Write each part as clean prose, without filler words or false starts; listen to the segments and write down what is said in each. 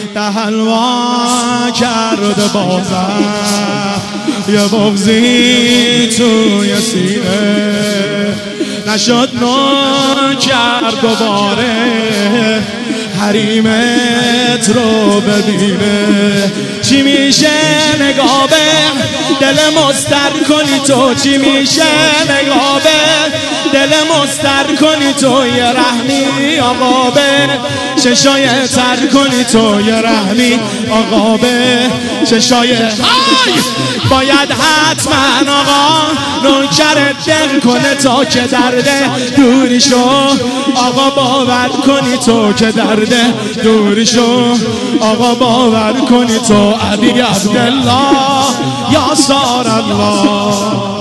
حلوا کرده بازم یه بغضی توی سینه نشد نوکر دوباره حریمت رو ببینه. چی میشه نگاه به دل مستر کنی تو؟ چی میشه نگاه به دل مستر کنی تو؟ یه رحمی آقا به چشای تر کنی تو؟ یه رحمی آقا به چشای باید حتما آقا نوکرت دل کنه تا که درده دوری شو. آقا باور کنی تو که درده دوری شو. آقا باور کنی تو علی عبدالله یا سار الله.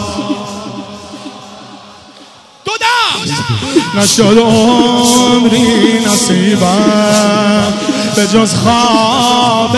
نشد عمری نصیبم به جز خواب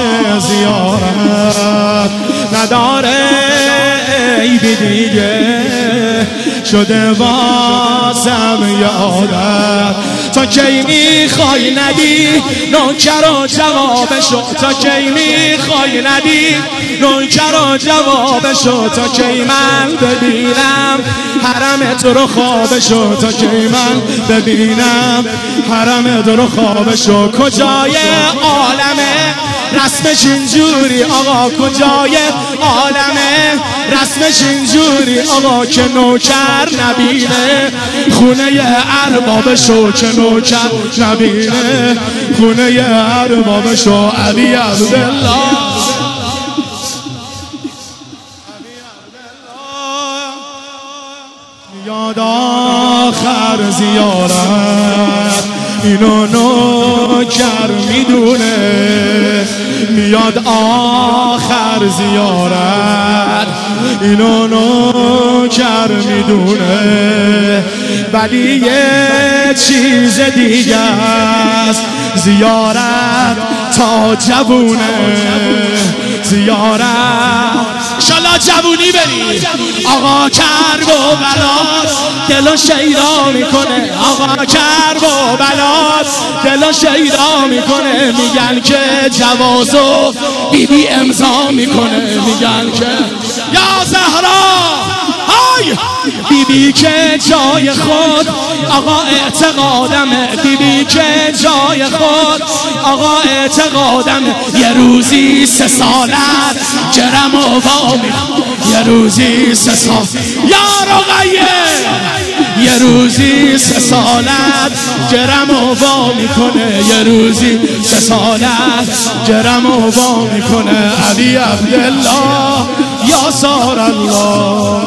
زیارت نداره عیبی دیگه شده واسم یادت. تا کی میخوای ندی نوکر و جوابشو؟ تا کی میخوای ندی نوکر و جوابشو؟ تا کی من ببینم حرمت رو خوابشو؟ تا کی من ببینم حرمت رو خوابشو؟ کجای عالمه رسمش اینجوری آقا؟ کجای عالمه رسمش اینجوری آقا که نوکر نبینه خونه اربابشو؟ که نوکر نبینه خونه اربابشو. علی عبدالله یاد آخر زیارت اینو نوکر میدونه. میاد آخر زیارت اینو نوکر میدونه. ولی یه چیز دیگه است زیارت تا جوونه. زیارت انشالله جوونی بری. آقا کرب و بلات دلو شیدا میکنه. آقا کرب و بلات دلو شیدا میکنه. میگن که جوازو بیبی امضا میکنه. میگن که یا زهرا های بیبی که جای خود آقا اعتقادمه. بیبی که جای خود آقا اعتقادمه. یه روزی 3 سالت جرم و وامی. یه روزی 3 سال یا رقیه یه روزی 3 سالت جرم و وامی کنه. یه روزی 3 سالت جرم و وامی کنه. علی عبدالله یا سار الله.